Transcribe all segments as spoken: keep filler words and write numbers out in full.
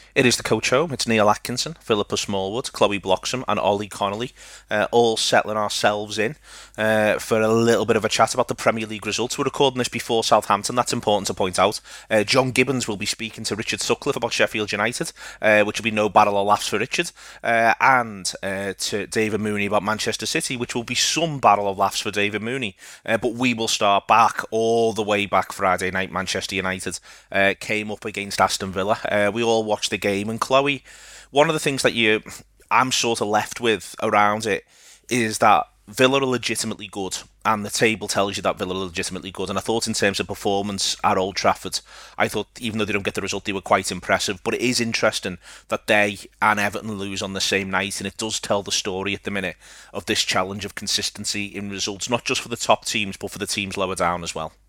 It is the coach home. It's Neil Atkinson, Philippa Smallwood, Chloe Bloxham, and Ollie Connolly, uh, all settling ourselves in uh, for a little bit of a chat about the Premier League results. We're recording this before Southampton. That's important to point out. Uh, John Gibbons will be speaking to Richard Sutcliffe about Sheffield United, uh, which will be no battle or laughs for Richard, uh, and uh, to David Mooney about Manchester City, which will be some battle of laughs for David Mooney. Uh, but we will start back all the way back Friday night. Manchester United uh, came up against Aston Villa. Uh, we all watched the game, and Chloe, one of the things that you I'm sort of left with around it is that Villa are legitimately good, and the table tells you that Villa are legitimately good. And I thought, in terms of performance at Old Trafford, I thought even though they don't get the result, they were quite impressive. But it is interesting that they and Everton lose on the same night, and it does tell the story at the minute of this challenge of consistency in results, not just for the top teams, but for the teams lower down as well.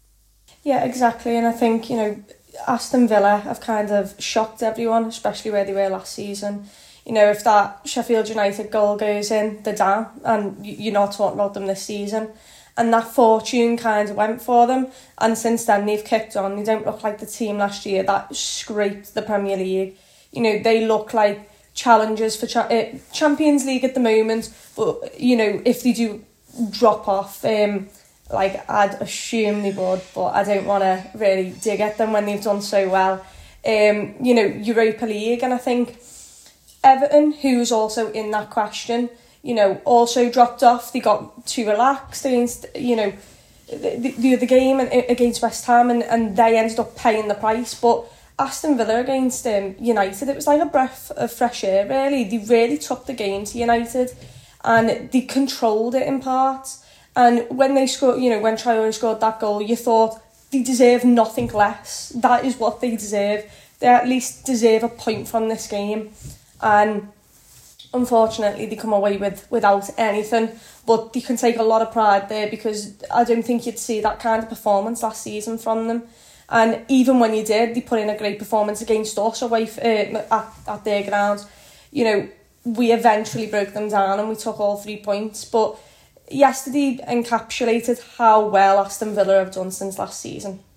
Yeah, exactly. And I think, you know, Aston Villa have kind of shocked everyone, especially where they were last season. You know, if that Sheffield United goal goes in, they're down, and you're not talking about them this season. And that fortune kind of went for them, and since then they've kicked on. They don't look like the team last year that scraped the Premier League. You know, they look like challengers for cha- uh, Champions League at the moment, but, you know, if they do drop off, um, like I'd assume they would, but I don't want to really dig at them when they've done so well. Um, you know, Europa League, and I think Everton, who's also in that question, you know, also dropped off. They got too relaxed against, you know, the, the other game against West Ham, and, and they ended up paying the price. But Aston Villa against um, United, it was like a breath of fresh air, really. They really took the game to United, and they controlled it in parts. And when they scored, you know, when Traore scored that goal, you thought they deserve nothing less. That is what they deserve. They at least deserve a point from this game. And unfortunately, they come away with without anything. But they can take a lot of pride there, because I don't think you'd see that kind of performance last season from them. And even when you did, they put in a great performance against us away uh, at, at their ground. You know, we eventually broke them down and we took all three points. But yesterday encapsulated how well Aston Villa have done since last season.